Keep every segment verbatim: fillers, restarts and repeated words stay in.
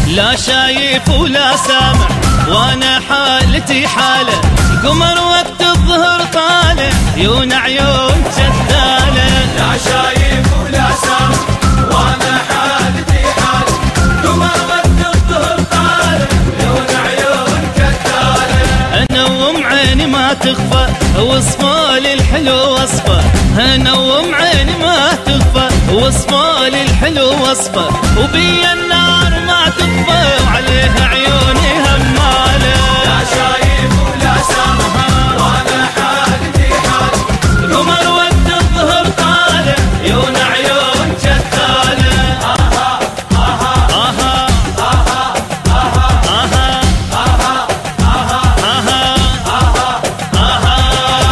لا شايف ولا سامع وانا حالتي حاله، قمر وقت الظهر طالع عيون عيون جداله. لا شايف ولا سامع وانا حالتي حاله، قمر وقت الظهر طالع عيون عيون جداله. انوم عيني ما تخفى وصفه للحلو وصفه، انوم عيني ما تخفى وصفه للحلو وصفه، وبي النار ما تطفى وعليها عيوني هماله. لا شايف ولا سامع وانا حالتي حاله، قمر وقت الظهر طالع عيون عيون جداله. آها آها آها آها آها آها آها آها آها آها.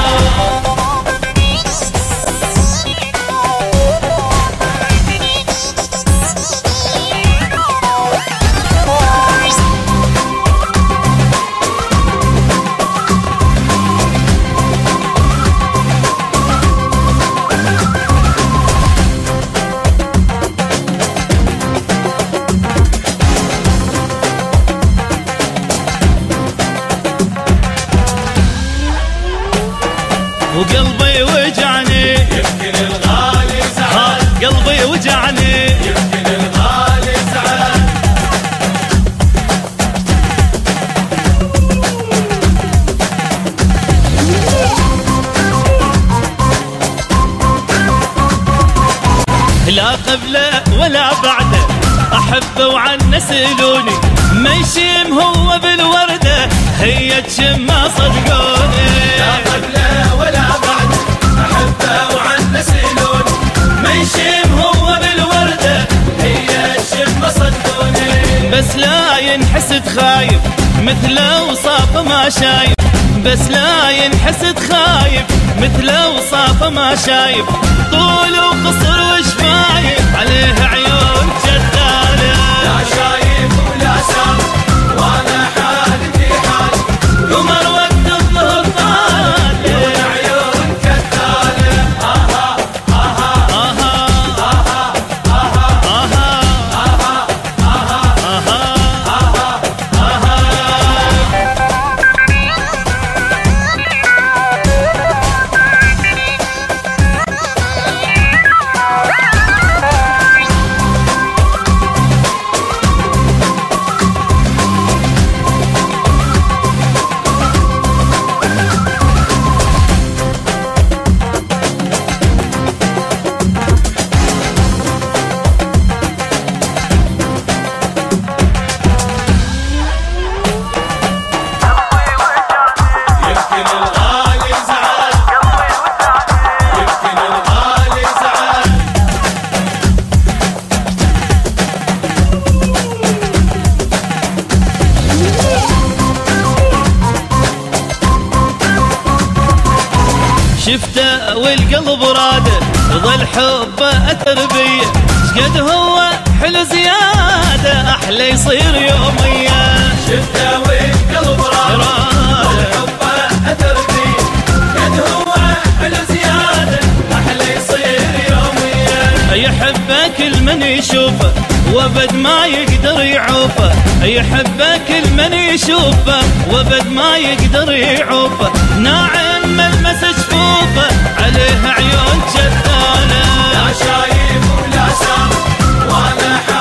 وقلبي وجعني يمكن الغالي زعل، قلبي وجعني يمكن الغالي زعل. لا قبله ولا بعده احبه وعنه سلوني، ما يشم هو بالورده هي تشم ما صدقوني. لا قبله ولا بعده احبه وعنه سلوني، ما يشم هو بالورده هي تشم ما صدقوني. بس لا ينحسد خايف مثله وصافه ما شايف، بس لا ينحسد خايف مثله وصافه ما شايف، طول وقصر وشفايف عليه عيون جداله. لا شايف ولا سامع وانا حالتي حاله، قمر وقت الظهر طالع عيون عيون كداله. آها آها آها آها آها آها آها آها آها. يمكن الغالي زعل، يمكن الغالي زعل. شفته والقلب راده ظل حبه تربيه، شقد هو حلو زياده احلى يصير يوميه. شفته والقلب راده حبه تربيه، قد هو حلو زياده احلى يصير يوميا. يحبه كل من يشوفه وابد ما يقدر يعوفه، يحبه كل من يشوفه وابد ما يقدر يعوفه، ناعم ملمس جفوفه عليه عيون جداله. لا شايف ولا سامع وانا